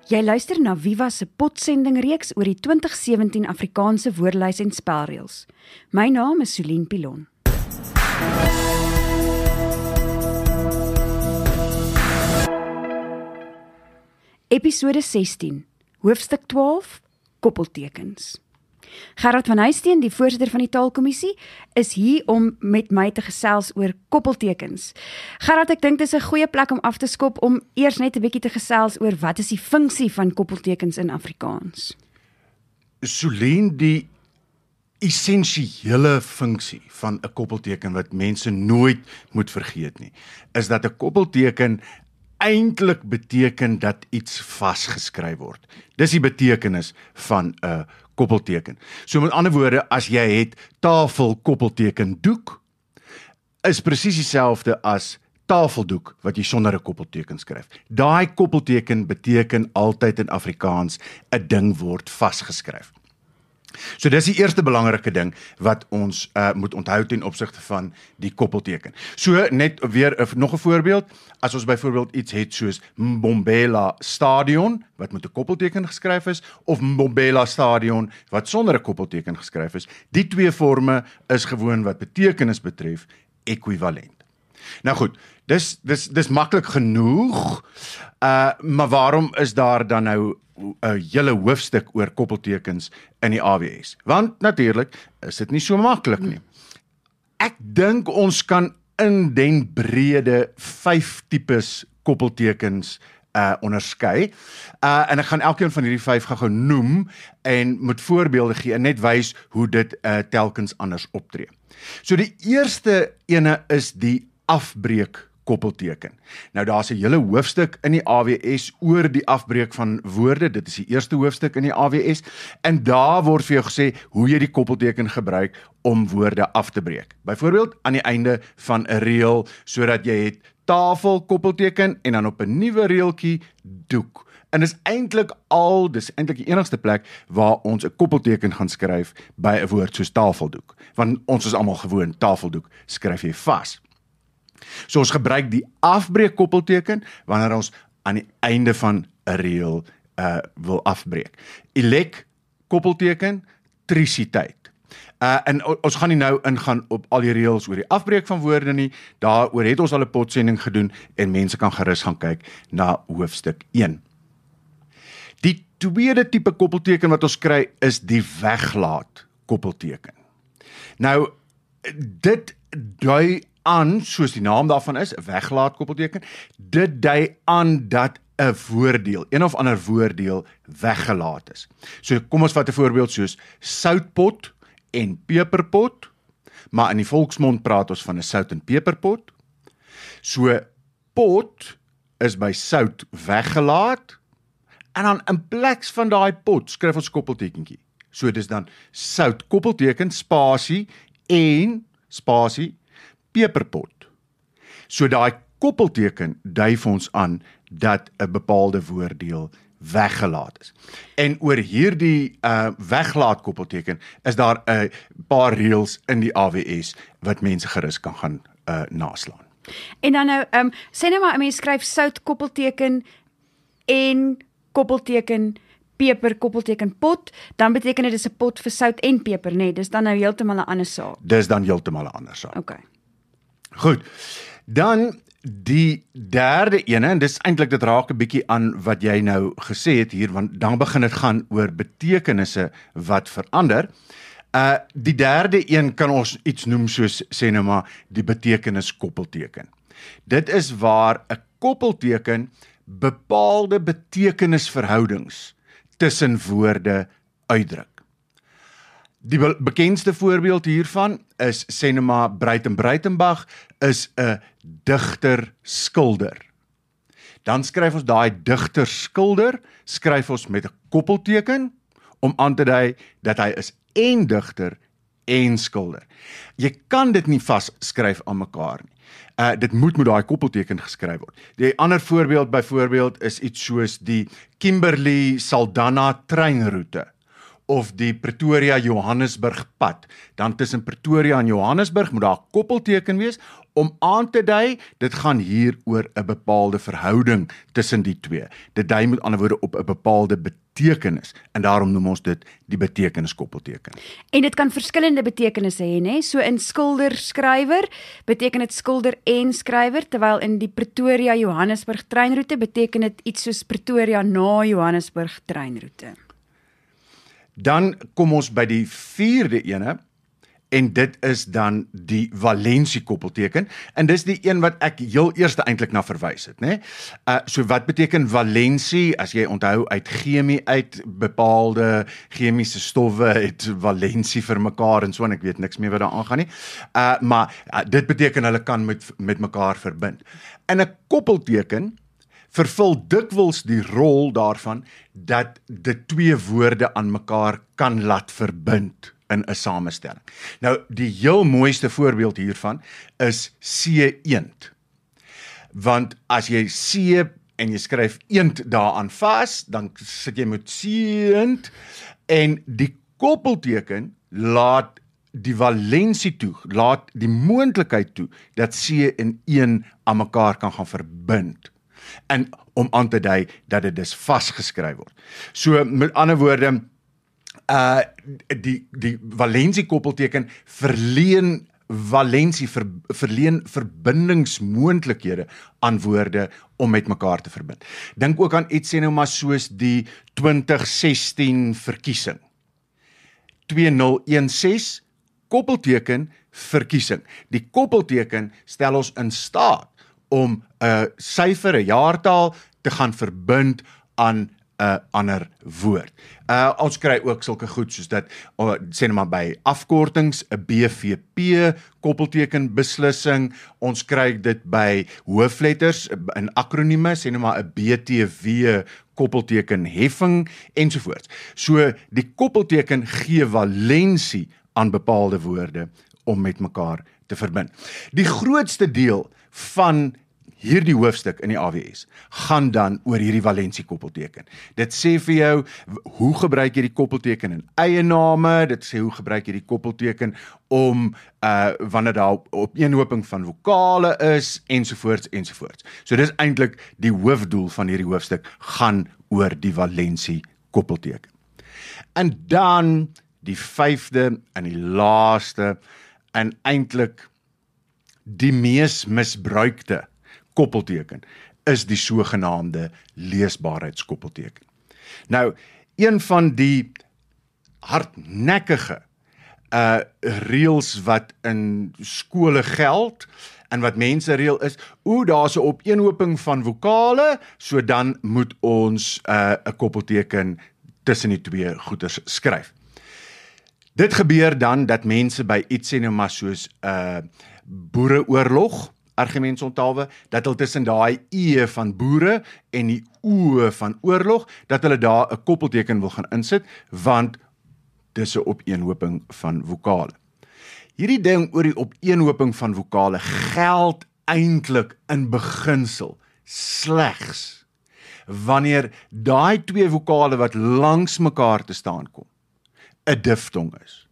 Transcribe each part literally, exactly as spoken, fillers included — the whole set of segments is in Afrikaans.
Jy luister na Viva se potsendingreeks oor die twintig sewentien Afrikaanse woordelys en spelreëls. My naam is Solien Pilon. Episode sestien, hoofstuk twaalf, koppeltekens. Gerard van Huisteen, die voorsitter van die Taalkommissie, is hier om met my te gesels oor koppeltekens. Gerard, ek dink dit is 'n goeie plek om af te skop om eers net 'n bietjie te gesels oor wat is die funksie van koppeltekens in Afrikaans. Solien, die essensiële funksie van 'n koppelteken wat mense nooit moet vergeet nie, is dat 'n koppelteken eintlik beteken dat iets vasgeskryf word. Dis die betekenis van 'n koppelteken. So met ander woorde, as jy het tafel koppelteken doek, is presies dieselfde as tafeldoek wat jy sonder 'n koppelteken skryf. Daai koppelteken beteken altyd in Afrikaans 'n ding word vasgeskryf. So dis die eerste belangrike ding wat ons uh, moet onthou ten opsigte van die koppelteken. So net weer uh, nog 'n voorbeeld, as ons byvoorbeeld iets het soos Mbombela Stadion, wat met 'n koppelteken geskryf is, of Mbombela Stadion, wat sonder 'n koppelteken geskryf is, die twee forme is gewoon wat betekenis betref, ekwivalent. Nou goed, dis, dis, dis maklik genoeg, uh, maar waarom is daar dan nou 'n hele hoofstuk oor koppeltekens in die A W S? Want natuurlik is dit nie so maklik nie. Ek dink ons kan in den brede vyf tipes koppeltekens uh, onderskei. Uh, en ek gaan elkeen van hierdie vyf gou noem en met voorbeelde gee en net wys hoe dit uh, telkens anders optree. So die eerste ene is die afbreek koppelteken. Nou daar's 'n hele hoofstuk in die A W S oor die afbreek van woorde. Dit is die eerste hoofstuk in die A W S en daar word vir jou gesê hoe jy die koppelteken gebruik om woorde af te breek. Byvoorbeeld aan die einde van 'n reël sodat jy het tafel koppelteken en dan op 'n nuwe reeltjie doek. En dis eintlik al, dis eintlik die enigste plek waar ons 'n koppelteken gaan skryf by 'n woord soos tafeldoek. Want ons is almal gewoon tafeldoek skryf jy vas. So ons gebruik die afbreek koppelteken wanneer ons aan die einde van 'n reël uh, wil afbreek. Elek koppelteken, trisiteit. Uh, en ons gaan nie nou ingaan op al die reëls oor die afbreek van woorde nie, daaroor het ons al 'n potsending gedoen en mense kan gerus gaan kyk na hoofstuk een. Die tweede tipe koppelteken wat ons kry is die weglaat koppelteken. Nou, dit dui aan, soos die naam daarvan is, 'n weglaat koppelteken, dit dui aan dat 'n woorddeel, een of ander woorddeel weggelaat is. So kom ons vat 'n voorbeeld soos soutpot en peperpot, maar in die volksmond praat ons van 'n sout en peperpot. So pot is by sout weggelaat en dan in plek van daai pot skryf ons koppeltekentjie. So dis dan sout koppelteken spasie en spasie peperpot. So daai koppelteken dui vir ons aan dat 'n bepaalde woorddeel weggelaat is. En oor hierdie uh, weglaat koppelteken is daar 'n uh, paar reëls in die A W S wat mense gerus kan gaan uh, naslaan. En dan nou, um, sê nou maar 'n mens skryf sout koppelteken en koppelteken peper koppelteken pot, dan beteken dit dis 'n pot vir sout en peper, nee, dis dan nou heeltemal 'n ander saak. Dis dan heeltemal 'n ander saak. Okay. Goed, dan die derde ene, en dis eintlik dit raak 'n bietjie aan wat jy nou gesê het hier, want dan begin dit gaan oor betekenisse wat verander. Uh, die derde een kan ons iets noem soos, sê nou maar, die betekenis koppelteken. Dit is waar 'n koppelteken bepaalde betekenisverhoudings tussen woorde uitdruk. Die be- bekendste voorbeeld hiervan is, sê nou maar, Breiten Breitenbach is 'n digter-skilder. Dan skryf ons daai digter-skilder, skryf ons met 'n koppelteken, om aan te dui dat hy is en digter en skilder. Jy kan dit nie vasskryf aan mekaar nie. Uh, dit moet met daai koppelteken geskryf word. Die ander voorbeeld byvoorbeeld is iets soos die Kimberley Saldanha treinroete of die Pretoria-Johannesburg pad, dan tussen Pretoria en Johannesburg moet daar 'n koppelteken wees, om aan te dui, dit gaan hier oor 'n bepaalde verhouding tussen die twee. Dit dui met ander woorde op 'n bepaalde betekenis, en daarom noem ons dit die betekeniskoppelteken. En dit kan verskillende betekenisse hê, né? So in skilder-skrywer beteken dit skilder en skrywer, terwyl in die Pretoria-Johannesburg treinroete beteken dit iets soos Pretoria na Johannesburg treinroete. Dan kom ons by die vierde ene, en dit is dan die valensie koppelteken, en dis die een wat ek heel eerste eintlik na verwys het, né? Uh, so wat beteken valensie, as jy onthou uit chemie uit, bepaalde chemiese stowwe het valensie vir mekaar en so, en ek weet niks meer wat daar aangaan nie, uh, maar uh, dit beteken hulle kan met, met mekaar verbind. En 'n koppelteken vervul dikwels die rol daarvan, dat dit twee woorde aan mekaar kan laat verbind in 'n samestelling. Nou, die heel mooiste voorbeeld hiervan is C-eend. Want as jy C en jy skryf eend daaraan vas, dan sit jy met C-eend, en die koppelteken laat die valensie toe, laat die moontlikheid toe, dat C en een aan mekaar kan gaan verbind. En om aan te dui dat dit dus vasgeskryf word. So, met ander woorde, Uh, die, die valensie koppelteken verleen valensie, ver, verleen verbindingsmoontlikhede aan woorde om met mekaar te verbind. Dink ook aan iets sê nou maar soos die twintig sestien verkiesing. twee nul een ses, koppelteken verkiesing. Die koppelteken stel ons in staat om 'n syfer, 'n jaartaal te gaan verbind aan 'n ander woord. Uh, ons kry ook sulke goed soos dat, uh, sê nou maar by afkortings, 'n B V P, koppelteken beslissing, ons kry dit by hoofletters, in akronieme, sê nou maar 'n B T W, koppelteken heffing, ensovoorts. So, die koppelteken gee valensie aan bepaalde woorde om met mekaar te verbind. Die grootste deel van hierdie hoofstuk in die A W S gaan dan oor hierdie valensie koppelteken. Dit sê vir jou, hoe gebruik jy die koppelteken in eie name, dit sê hoe gebruik jy die koppelteken om, uh, wanneer daar opeenhoping van vokale is, ensovoorts, ensovoorts. So dis eintlik die hoofdoel van hierdie hoofstuk, gaan oor die valensie koppelteken. En dan die vyfde en die laaste, en eintlik die mees misbruikte koppelteken is die sogenaamde leesbaarheidskoppelteken. Nou, een van die hardnekkige uh, reëls wat in skole geld en wat mense reël is, o, daar's 'n opeenhoping van vokale, so dan moet ons 'n uh, koppelteken tussen die twee goeters skryf. Dit gebeur dan dat mense by iets sê nou maar soos 'n uh, boereoorlog, argumente onthaalwe, dat hulle tussen daai E van boere en die O van oorlog, dat hulle daar 'n koppelteken wil gaan insit, want dis 'n opeenhoping van vokale. Hierdie ding oor die opeenhoping van vokale geld eintlik in beginsel slegs wanneer daai twee vokale wat langs mekaar te staan kom, 'n diftong is,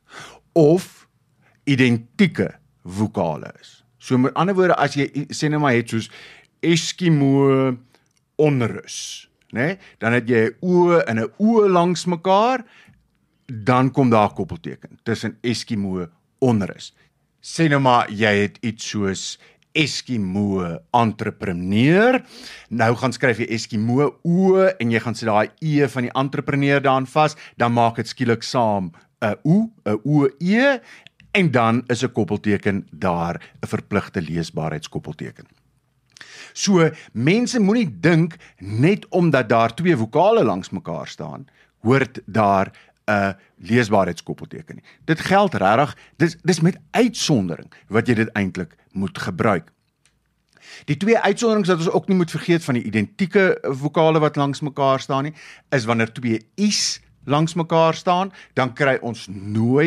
of identieke vokale is. So met ander woorde, as jy sê nou maar het soos Eskimo onrus, né? Dan het jy 'n O en 'n O langs mekaar, dan kom daar 'n koppelteken tussen Eskimo onrus. Sê nou maar jy het iets soos Eskimo entrepreneur. Nou gaan skryf jy Eskimo O en jy gaan sit daai E van die entrepreneur daarin vas, dan maak dit skielik saam 'n O, 'n O E, en dan is 'n koppelteken daar 'n verpligte leesbaarheidskoppelteken. So, mense moenie dink net omdat daar twee vokale langs mekaar staan, hoort daar 'n leesbaarheidskoppelteken nie. Dit geld regtig, dis dis met uitsondering wat jy dit eintlik moet gebruik. Die twee uitsonderings wat ons ook nie moet vergeet van die identieke vokale wat langs mekaar staan nie, is wanneer twee I's langs mekaar staan, dan kry ons nooit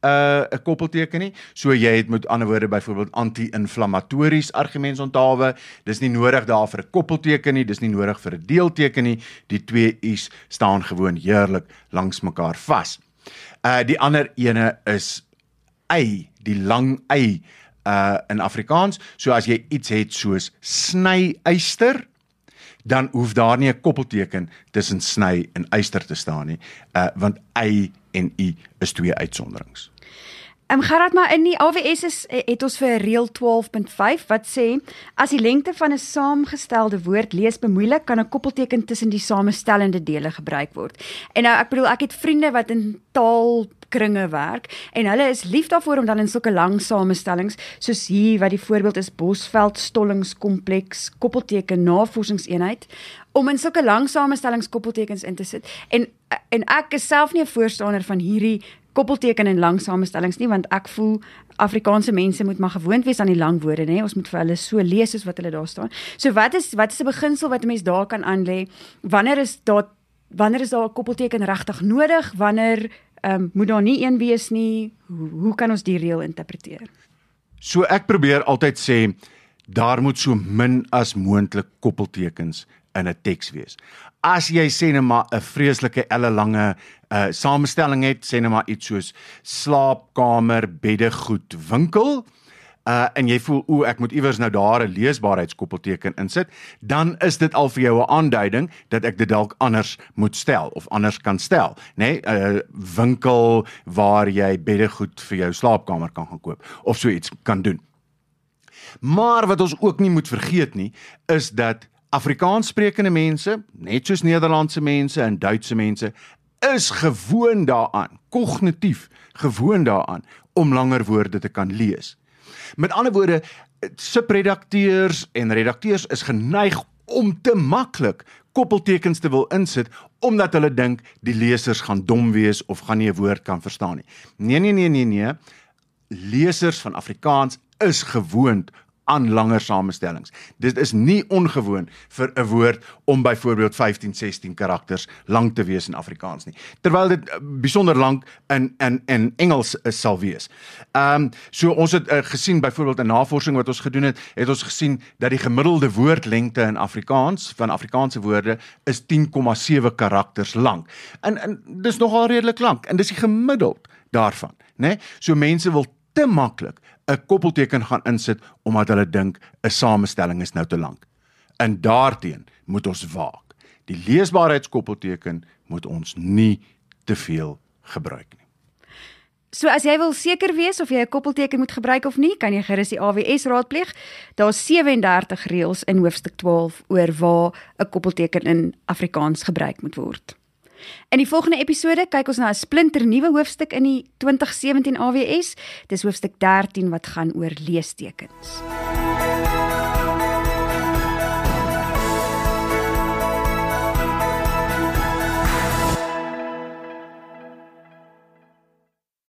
'n uh, koppelteken nie. So jy het met ander woorde byvoorbeeld anti-inflammatories argumente onthaalwe. Dis nie nodig daar vir 'n koppelteken nie, dis nie nodig vir 'n deelteken nie. Die twee U's staan gewoon heerlik langs mekaar vas. Uh die ander ene is y, die lang y uh in Afrikaans. So as jy iets het soos snyyster, dan hoef daar nie 'n koppelteken tussen sny en yster te staan nie, uh, want y en u is twee uitsonderings. Ehm um, Gerard, maar in die A W S is, het ons vir reël twaalf punt vyf wat sê, as die lengte van 'n saamgestelde woord lees bemoeilik, kan 'n koppelteken tussen die samestellende dele gebruik word. En nou, ek bedoel, ek het vriende wat in taalkringe werk, en hulle is lief daarvoor om dan in sulke lang samestellings, soos hier, wat die voorbeeld is, Bosveld Stollingskompleks, koppelteken, navorsingseenheid, om in sulke lang samestellings koppeltekens in te sit. En, en ek is self nie 'n voorstander van hierdie koppelteken en lang samestellings nie, want ek voel Afrikaanse mense moet maar gewoond wees aan die lang woorde, nee, ons moet vir hulle so lees soos wat hulle daar staan. So wat is wat is 'n beginsel wat 'n mens daar kan aanlê? Wanneer is daar wanneer is daar 'n koppelteken regtig nodig? Wanneer um, moet daar nie een wees nie? Hoe, hoe kan ons die reël interpreteer? So ek probeer altyd sê, daar moet so min as moontlik koppeltekens in 'n teks wees. As jy sê net maar 'n vreeslike ellelange uh, samestelling het, sê net maar iets soos slaapkamer, beddegoed, winkel, uh, en jy voel, o, ek moet iewers nou daar 'n leesbaarheidskoppelteken insit, dan is dit al vir jou 'n aanduiding dat ek dit dalk anders moet stel, of anders kan stel. Nee, 'n uh, winkel waar jy beddegoed vir jou slaapkamer kan gaan koop, of so iets kan doen. Maar wat ons ook nie moet vergeet nie, is dat Afrikaans sprekende mense, net soos Nederlandse mense en Duitse mense, is gewoon daaraan, kognitief gewoon daaraan, om langer woorde te kan lees. Met ander woorde, subredakteurs en redakteurs is geneig om te maklik koppeltekens te wil insit, omdat hulle dink die lesers gaan dom wees of gaan nie 'n woord kan verstaan nie. Nee, nee, nee, nee, nee. Lesers van Afrikaans is gewoond aan langer samestellings. Dit is nie ongewoon vir 'n woord om byvoorbeeld vyftien, sestien karakters lang te wees in Afrikaans nie. Terwyl dit besonder lank in in in Engels is, sal wees. Ehm um, so ons het uh, gesien byvoorbeeld in navorsing wat ons gedoen het, het ons gesien dat die gemiddelde woordlengte in Afrikaans van Afrikaanse woorde is tien komma sewe karakters lank. En en dis nogal redelik lank en dis die gemiddeld daarvan, né? Nee? So mense wil te maklik 'n koppelteken gaan insit, omdat hulle dink 'n samestelling is nou te lank. En daarteen moet ons waak. Die leesbaarheidskoppelteken moet ons nie te veel gebruik nie. So as jy wil seker wees of jy 'n koppelteken moet gebruik of nie, kan jy gerus die A W S raadpleeg. Daar's sewe en dertig reëls in hoofstuk twaalf oor waar 'n koppelteken in Afrikaans gebruik moet word. In die volgende episode kyk ons na 'n splinternuwe hoofstuk in die twintig sewentien A W S. Dis hoofstuk dertien wat gaan oor leestekens.